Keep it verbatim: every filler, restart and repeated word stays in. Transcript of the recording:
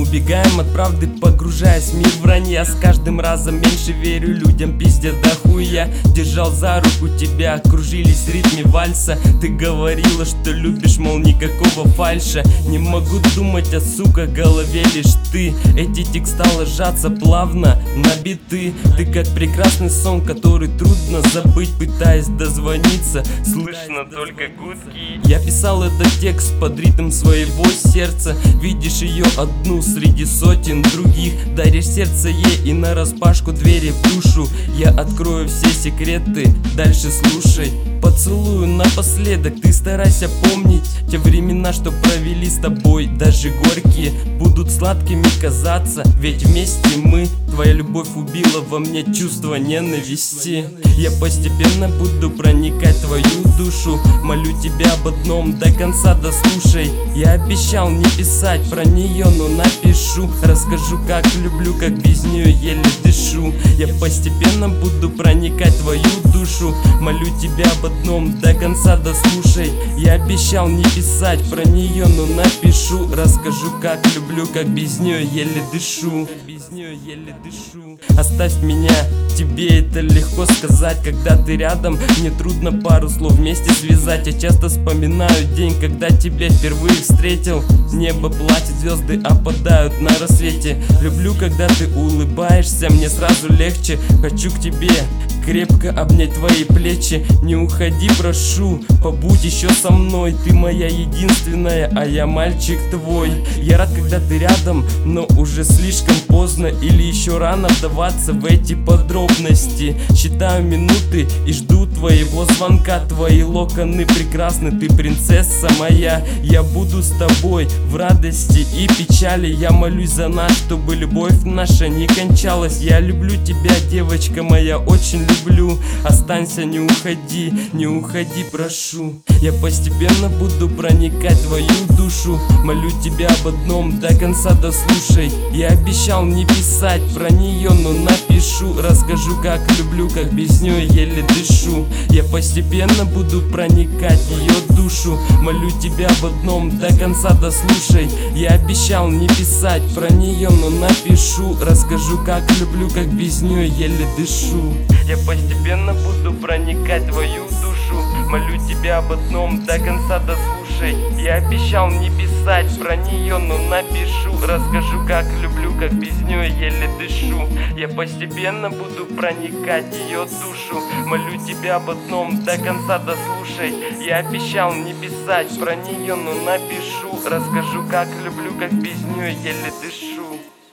убегаем от правды, погружаясь в мир вранья. С каждым разом меньше верю людям, пиздят до хуя. Держал за руку тебя, кружились в ритме вальса. Ты говорила, что любишь, мол, никакого фальша. Не могу думать о, сука, голове лишь ты. Эти текста ложатся плавно на биты. Ты как прекрасный сон, который трудно забыть. Пытаясь дозвониться, слышно только гудки. Я писал этот текст под ритм своего сердца. Видишь ее одну среди сотен других. Даришь сердце ей и нараспашку двери в душу. Я открою все секреты, дальше слушай. Поцелую напоследок, ты старайся помнить те времена, что провели с тобой. Даже горькие будут сладкими казаться, ведь вместе мы. Твоя любовь убила во мне чувство ненависти. Я постепенно буду проникать в твою душу. Молю тебя об одном, до конца дослушай. Я обещал не писать про нее, но напишу. Расскажу, как люблю, как без нее еле дышу. Я постепенно буду проникать в твою душу. Молю тебя об одном, до конца дослушай. Я обещал не писать про нее, но напишу. Расскажу, как люблю, как без нее еле дышу. Без нее еле дышу. Оставь меня, тебе это легко сказать. Когда ты рядом, мне трудно пару слов вместе связать. Я часто вспоминаю день, когда тебя впервые встретил. Небо платит, звезды опадают на рассвете. Люблю, когда ты улыбаешься, мне сразу легче. Хочу к тебе крепко обнять твои плечи. Не уходи, прошу, побудь еще со мной. Ты моя единственная, а я мальчик твой. Я рад, когда ты рядом, но уже слишком поздно. Или еще рано вдаваться в эти подробности. Считаю минуты и жду твоего звонка. Твои локоны прекрасны, ты принцесса моя. Я буду с тобой в радости и печали. Я молюсь за нас, чтобы любовь наша не кончалась. Я люблю тебя, девочка моя, очень люблю. Останься, не уходи, не уходи, прошу. Я постепенно буду проникать в твою душу. Молю тебя об одном, до конца дослушай. Я обещал не писать про нее, но напишу. Расскажу, как люблю, как без нее еле дышу. Я постепенно буду проникать в ее душу. Молю тебя об одном, до конца дослушай. Я обещал не писать про нее, но напишу. Расскажу, как люблю, как без нее еле дышу. Я постепенно буду проникать в твою душу. Молю тебя об одном, до конца дослушай. Я обещал не писать про нее, но напишу. Расскажу, как люблю, как без нее еле дышу. Я постепенно буду проникать в ее душу. Молю тебя об одном, до конца дослушай. Я обещал не писать про нее, но напишу. Расскажу, как люблю, как без нее еле дышу.